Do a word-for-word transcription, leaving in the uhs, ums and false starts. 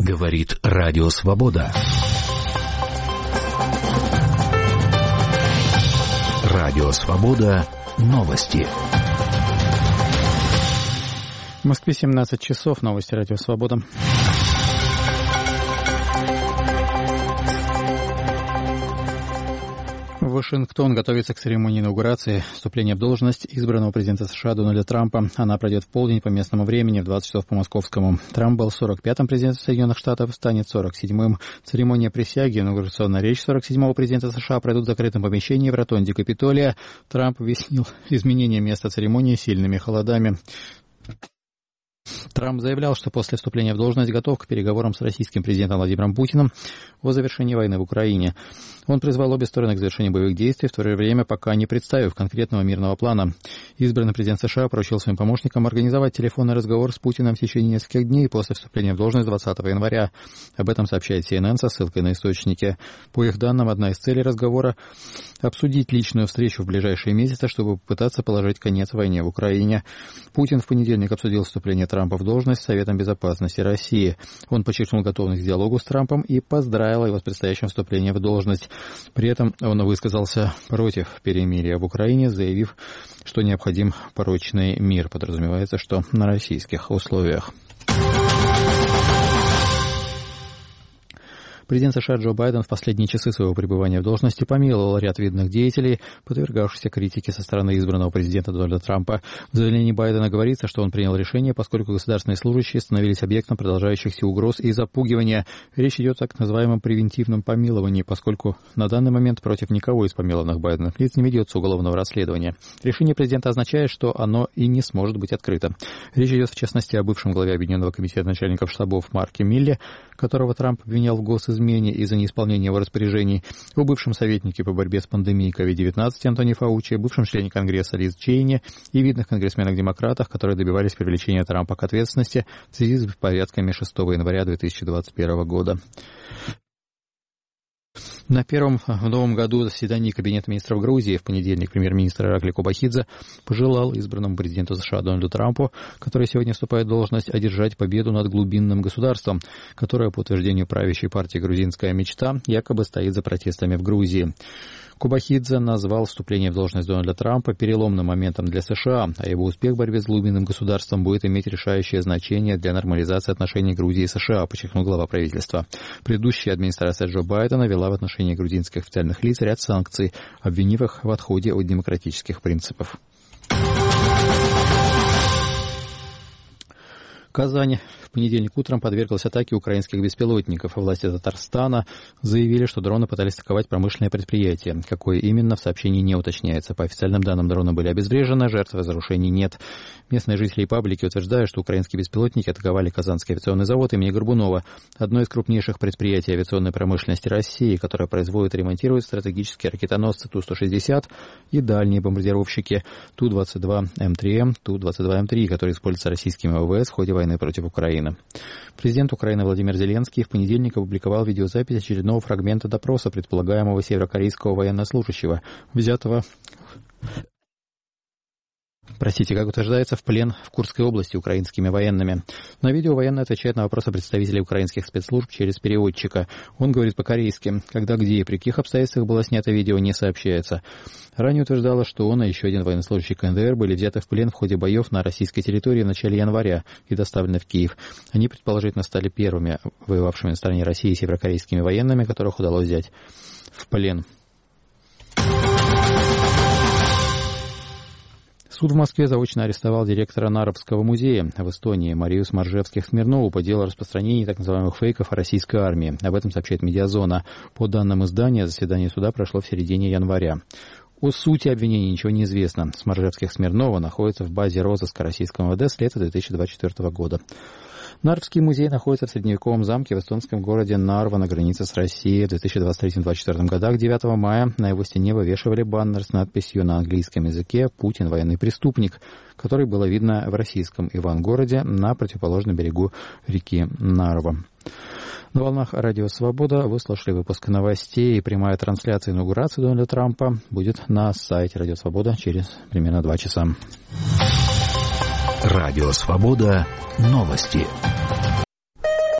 Говорит Радио Свобода. Радио Свобода. Новости. В Москве семнадцать часов. Новости Радио Свобода. Вашингтон готовится к церемонии инаугурации, вступления в должность избранного президента США Дональда Трампа. Она пройдет в полдень по местному времени, в двадцать часов по московскому. Трамп был сорок пятым президентом Соединенных Штатов, станет сорок седьмым. Церемония присяги, инаугурационная речь сорок седьмого президента США пройдут в закрытом помещении в ротонде Капитолия. Трамп объяснил изменение места церемонии сильными холодами. Трамп заявлял, что после вступления в должность готов к переговорам с российским президентом Владимиром Путиным о завершении войны в Украине. Он призвал обе стороны к завершению боевых действий, в то же время пока не представив конкретного мирного плана. Избранный президент США поручил своим помощникам организовать телефонный разговор с Путиным в течение нескольких дней после вступления в должность двадцатого января. Об этом сообщает си эн эн со ссылкой на источники. По их данным, одна из целей разговора – обсудить личную встречу в ближайшие месяцы, чтобы попытаться положить конец войне в Украине. Путин в понедельник обсудил вступление Трампа в должность с Советом Безопасности России. Он подчеркнул готовность к диалогу с Трампом и поздравил его с предстоящим вступлением в должность. При этом он высказался против перемирия в Украине, заявив, что необходим прочный мир. Подразумевается, что на российских условиях. Президент США Джо Байден в последние часы своего пребывания в должности помиловал ряд видных деятелей, подвергавшихся критике со стороны избранного президента Дональда Трампа. В заявлении Байдена говорится, что он принял решение, поскольку государственные служащие становились объектом продолжающихся угроз и запугивания. Речь идет о так называемом превентивном помиловании, поскольку на данный момент против никого из помилованных Байденом лиц не ведется уголовного расследования. Решение президента означает, что оно и не сможет быть открыто. Речь идет, в частности, о бывшем главе Объединенного комитета начальников штабов Марке Милле, которого Трамп обвинял в госизмене из-за неисполнения его распоряжений, о бывшем советнике по борьбе с пандемией ковид девятнадцать Антони Фаучи, бывшем члене Конгресса Лиз Чейни и видных конгрессменах-демократах, которые добивались привлечения Трампа к ответственности в связи с беспорядками шестого января две тысячи двадцать первого года. На первом в новом году заседании Кабинета министров Грузии в понедельник премьер-министр Иракли Кобахидзе пожелал избранному президенту США Дональду Трампу, который сегодня вступает в должность, одержать победу над глубинным государством, которое, по утверждению правящей партии «Грузинская мечта», якобы стоит за протестами в Грузии. Кобахидзе назвал вступление в должность Дональда Трампа переломным моментом для США, а его успех в борьбе с глубинным государством будет иметь решающее значение для нормализации отношений Грузии и США, подчеркнул глава правительства. Предыдущая администрация Джо Байдена вела в отношении грузинских официальных лиц ряд санкций, обвинив их в отходе от демократических принципов. Казань в понедельник утром подверглась атаке украинских беспилотников. Власти Татарстана заявили, что дроны пытались атаковать промышленное предприятие. Какое именно, в сообщении не уточняется. По официальным данным, дроны были обезврежены, жертв разрушений нет. Местные жители и паблики утверждают, что украинские беспилотники атаковали Казанский авиационный завод имени Горбунова, одно из крупнейших предприятий авиационной промышленности России, которое производит и ремонтирует стратегические ракетоносцы Ту сто шестьдесят и дальние бомбардировщики Ту двадцать два эм три эм, Ту двадцать два эм три, которые используются российскими ВВС в ходе войны против Украины. Президент Украины Владимир Зеленский в понедельник опубликовал видеозапись очередного фрагмента допроса предполагаемого северокорейского военнослужащего, взятого... Простите, как утверждается, в плен в Курской области украинскими военными. На видео военный отвечает на вопросы представителей украинских спецслужб через переводчика. Он говорит по-корейски. Когда, где и при каких обстоятельствах было снято видео, не сообщается. Ранее утверждалось, что он и еще один военнослужащий ка эн дэ эр были взяты в плен в ходе боев на российской территории в начале января и доставлены в Киев. Они, предположительно, стали первыми воевавшими на стороне России северокорейскими военными, которых удалось взять в плен. Суд в Москве заочно арестовал директора Наровского музея в Эстонии Марию Смаржевских-Смирнову по делу о распространении так называемых фейков о российской армии. Об этом сообщает «Медиазона». По данным издания, заседание суда прошло в середине января. О сути обвинений ничего не известно. Смаржевских-Смирнова находится в базе розыска российского эм вэ дэ с лета две тысячи двадцать четвёртого года. Нарвский музей находится в средневековом замке в эстонском городе Нарва на границе с Россией. В две тысячи двадцать третьем — две тысячи двадцать четвёртом годах, девятого мая, на его стене вывешивали баннер с надписью на английском языке «Путин – военный преступник», который было видно в российском Ивангороде на противоположном берегу реки Нарва. На волнах Радио Свобода вы слушали выпуск новостей, и прямая трансляция инаугурации Дональда Трампа будет на сайте Радио Свобода через примерно два часа. Радио Свобода. Новости.